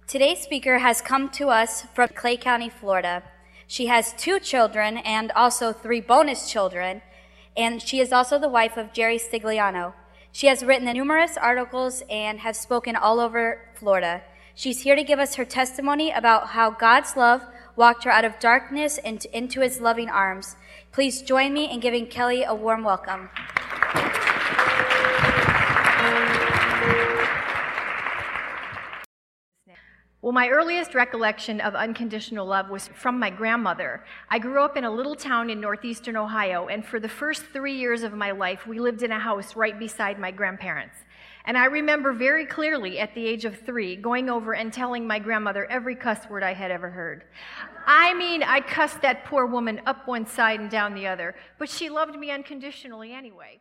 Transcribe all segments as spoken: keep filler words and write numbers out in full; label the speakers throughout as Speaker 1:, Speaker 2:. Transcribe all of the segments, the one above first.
Speaker 1: Today's speaker has come to us from Clay County, Florida. She has two children and also three bonus children, and she is also the wife of Jerry Stigliano. She has written numerous articles and has spoken all over Florida. She's here to give us her testimony about how God's love walked her out of darkness and into his loving arms. Please join me in giving Kelly a warm welcome.
Speaker 2: Well, my earliest recollection of unconditional love was from my grandmother. I grew up in a little town in northeastern Ohio, and for the first three years of my life, we lived in a house right beside my grandparents. And I remember very clearly at the age of three going over and telling my grandmother every cuss word I had ever heard. I mean, I cussed that poor woman up one side and down the other, but she loved me unconditionally anyway.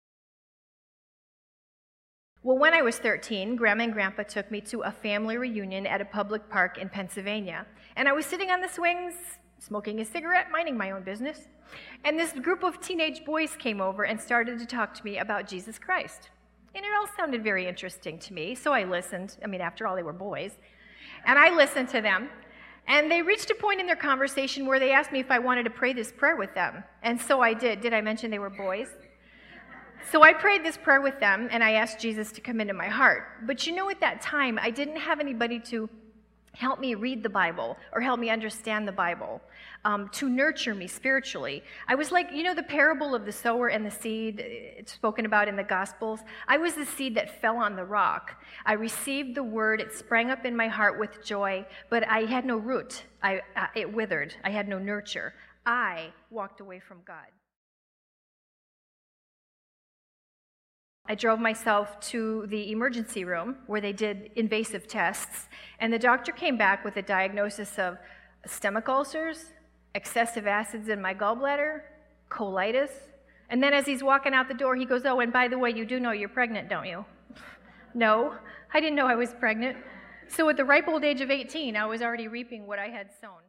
Speaker 2: Well, when I was thirteen, Grandma and Grandpa took me to a family reunion at a public park in Pennsylvania. And I was sitting on the swings, smoking a cigarette, minding my own business. And this group of teenage boys came over and started to talk to me about Jesus Christ. And it all sounded very interesting to me, so I listened. I mean, after all, they were boys. And I listened to them. And they reached a point in their conversation where they asked me if I wanted to pray this prayer with them. And so I did. Did I mention they were boys? So I prayed this prayer with them, and I asked Jesus to come into my heart. But you know, at that time, I didn't have anybody to help me read the Bible or help me understand the Bible, um, to nurture me spiritually. I was like, you know, the parable of the sower and the seed, it's spoken about in the Gospels. I was the seed that fell on the rock. I received the word, it sprang up in my heart with joy, but I had no root. I, uh, it withered. I had no nurture. I walked away from God. I drove myself to the emergency room where they did invasive tests, and the doctor came back with a diagnosis of stomach ulcers, excessive acids in my gallbladder, colitis, and then as he's walking out the door, he goes, "Oh, and by the way, you do know you're pregnant, don't you?" No, I didn't know I was pregnant. So at the ripe old age of eighteen, I was already reaping what I had sown.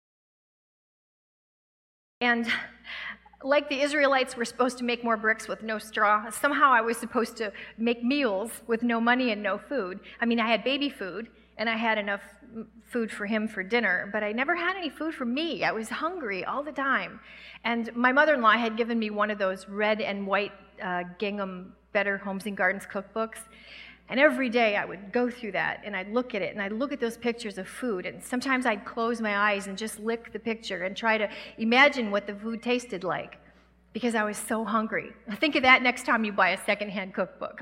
Speaker 2: And like the Israelites were supposed to make more bricks with no straw, somehow I was supposed to make meals with no money and no food. I mean, I had baby food, and I had enough food for him for dinner, but I never had any food for me. I was hungry all the time. And my mother-in-law had given me one of those red and white uh, gingham Better Homes and Gardens cookbooks. And every day I would go through that, and I'd look at it, and I'd look at those pictures of food, and sometimes I'd close my eyes and just lick the picture and try to imagine what the food tasted like, because I was so hungry. Think of that next time you buy a secondhand cookbook.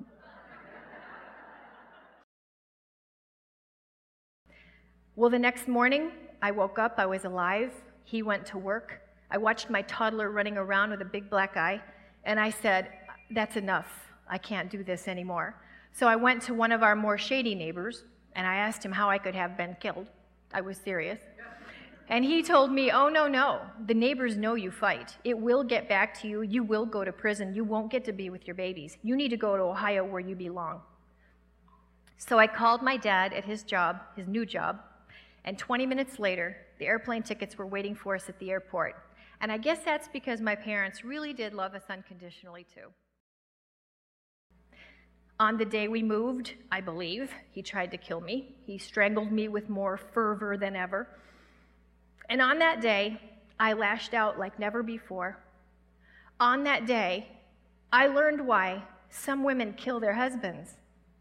Speaker 2: Well, the next morning, I woke up, I was alive, he went to work. I watched my toddler running around with a big black eye, and I said, "That's enough, I can't do this anymore." So I went to one of our more shady neighbors, and I asked him how I could have been killed. I was serious. And he told me, "Oh, no, no, the neighbors know you fight. It will get back to you. You will go to prison. You won't get to be with your babies. You need to go to Ohio where you belong." So I called my dad at his job, his new job, and twenty minutes later, the airplane tickets were waiting for us at the airport. And I guess that's because my parents really did love us unconditionally, too. On the day we moved, I believe, he tried to kill me. He strangled me with more fervor than ever. And on that day, I lashed out like never before. On that day, I learned why some women kill their husbands.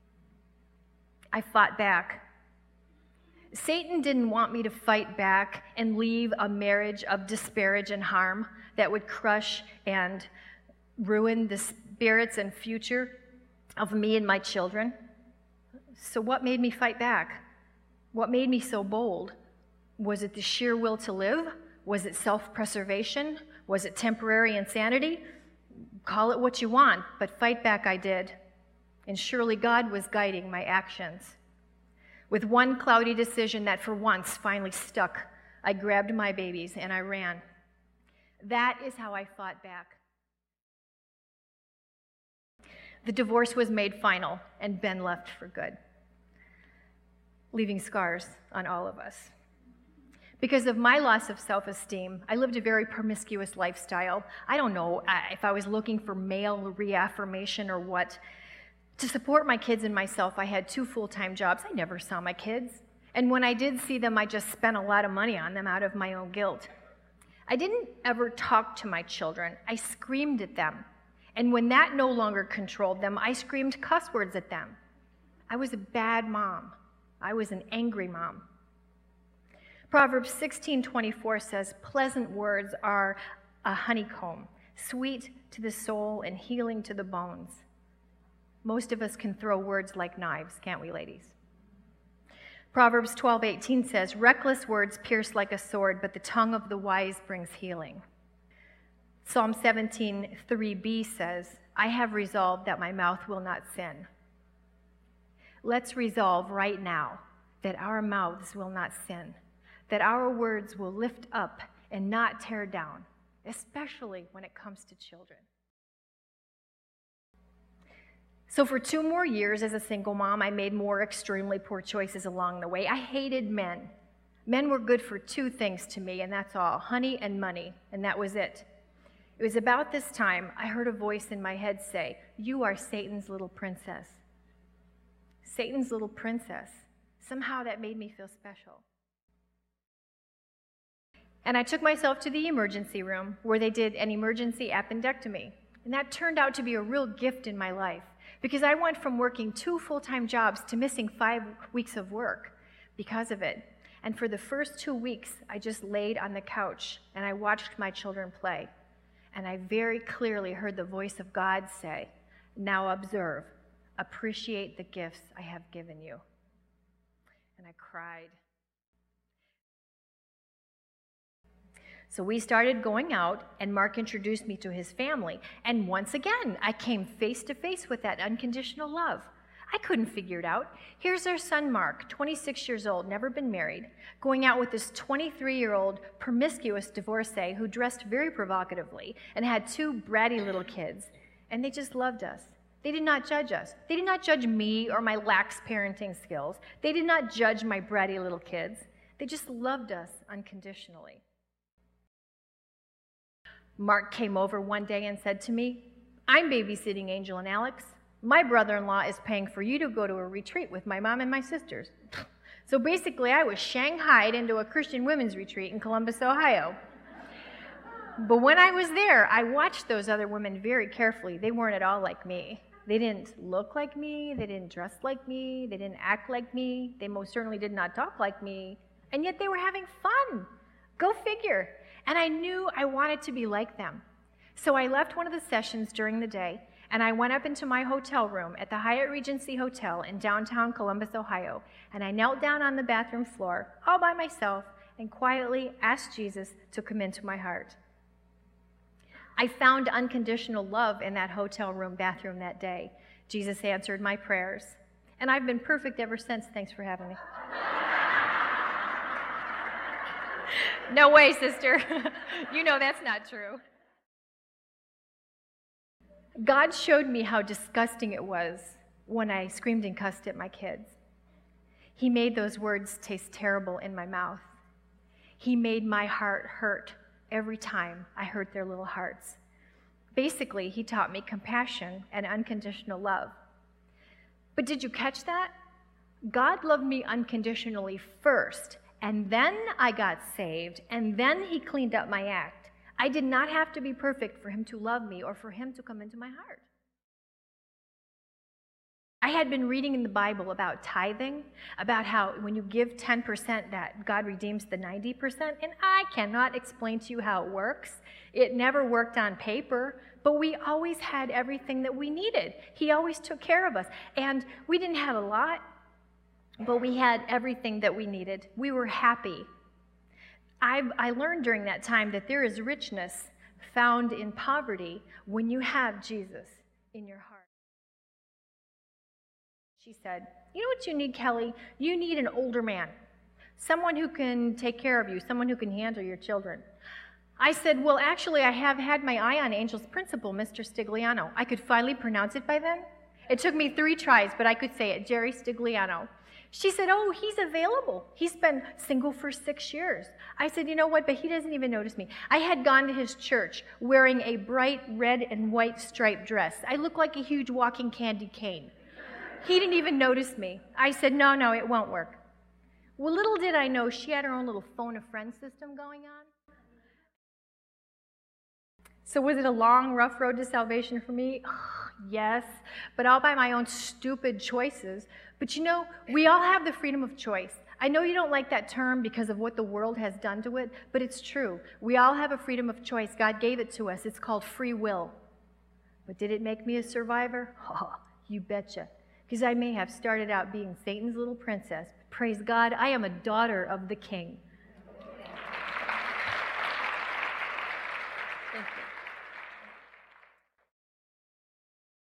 Speaker 2: I fought back. Satan didn't want me to fight back and leave a marriage of disparage and harm that would crush and ruin the spirits and future of me and my children. So what made me fight back? What made me so bold? Was it the sheer will to live? Was it self-preservation? Was it temporary insanity? Call it what you want, but fight back I did. And surely God was guiding my actions. With one cloudy decision that for once finally stuck, I grabbed my babies and I ran. That is how I fought back. The divorce was made final, and Ben left for good, leaving scars on all of us. Because of my loss of self-esteem, I lived a very promiscuous lifestyle. I don't know if I was looking for male reaffirmation or what. To support my kids and myself, I had two full-time jobs. I never saw my kids. And when I did see them, I just spent a lot of money on them out of my own guilt. I didn't ever talk to my children. I screamed at them. And when that no longer controlled them, I screamed cuss words at them. I was a bad mom. I was an angry mom. Proverbs sixteen twenty-four says, "Pleasant words are a honeycomb, sweet to the soul and healing to the bones." Most of us can throw words like knives, can't we, ladies? Proverbs twelve eighteen says, "Reckless words pierce like a sword, but the tongue of the wise brings healing." Psalm seventeen three b says, "I have resolved that my mouth will not sin." Let's resolve right now that our mouths will not sin, that our words will lift up and not tear down, especially when it comes to children. So for two more years as a single mom, I made more extremely poor choices along the way. I hated men. Men were good for two things to me, and that's all, honey and money, and that was it. It was about this time I heard a voice in my head say, "You are Satan's little princess." Satan's little princess. Somehow that made me feel special. And I took myself to the emergency room where they did an emergency appendectomy. And that turned out to be a real gift in my life because I went from working two full-time jobs to missing five weeks of work because of it. And for the first two weeks, I just laid on the couch and I watched my children play. And I very clearly heard the voice of God say, "Now observe, appreciate the gifts I have given you." And I cried. So we started going out, and Mark introduced me to his family. And once again, I came face to face with that unconditional love. I couldn't figure it out. Here's our son, Mark, twenty-six years old, never been married, going out with this twenty-three-year-old promiscuous divorcee who dressed very provocatively and had two bratty little kids. And they just loved us. They did not judge us. They did not judge me or my lax parenting skills. They did not judge my bratty little kids. They just loved us unconditionally. Mark came over one day and said to me, "I'm babysitting Angel and Alex. My brother-in-law is paying for you to go to a retreat with my mom and my sisters." So basically, I was shanghaied into a Christian women's retreat in Columbus, Ohio. But when I was there, I watched those other women very carefully. They weren't at all like me. They didn't look like me. They didn't dress like me. They didn't act like me. They most certainly did not talk like me. And yet they were having fun. Go figure. And I knew I wanted to be like them. So I left one of the sessions during the day, and I went up into my hotel room at the Hyatt Regency Hotel in downtown Columbus, Ohio, and I knelt down on the bathroom floor all by myself and quietly asked Jesus to come into my heart. I found unconditional love in that hotel room bathroom that day. Jesus answered my prayers, and I've been perfect ever since. Thanks for having me. No way, sister. You know that's not true. God showed me how disgusting it was when I screamed and cussed at my kids. He made those words taste terrible in my mouth. He made my heart hurt every time I hurt their little hearts. Basically, he taught me compassion and unconditional love. But did you catch that? God loved me unconditionally first, and then I got saved, and then he cleaned up my act. I did not have to be perfect for him to love me or for him to come into my heart. I had been reading in the Bible about tithing, about how when you give ten percent that God redeems the ninety percent, and I cannot explain to you how it works. It never worked on paper, but we always had everything that we needed. He always took care of us, and we didn't have a lot, but we had everything that we needed. We were happy. I, I learned during that time that there is richness found in poverty when you have Jesus in your heart. She said, "You know what you need, Kelly? You need an older man, someone who can take care of you, someone who can handle your children." I said, "Well, actually, I have had my eye on Angel's principal, Mister Stigliano. I could finally pronounce it by then. It took me three tries, but I could say it, Jerry Stigliano." She said, "Oh, he's available. He's been single for six years. I said, "You know what, but he doesn't even notice me." I had gone to his church wearing a bright red and white striped dress. I looked like a huge walking candy cane. He didn't even notice me. I said, no, no, it won't work. Well, little did I know she had her own little phone a friend system going on. So was it a long, rough road to salvation for me? Yes, but all by my own stupid choices. But you know, we all have the freedom of choice. I know you don't like that term because of what the world has done to it, but it's true. We all have a freedom of choice. God gave it to us. It's called free will. But did it make me a survivor? Oh, you betcha. Because I may have started out being Satan's little princess, but praise God, I am a daughter of the King.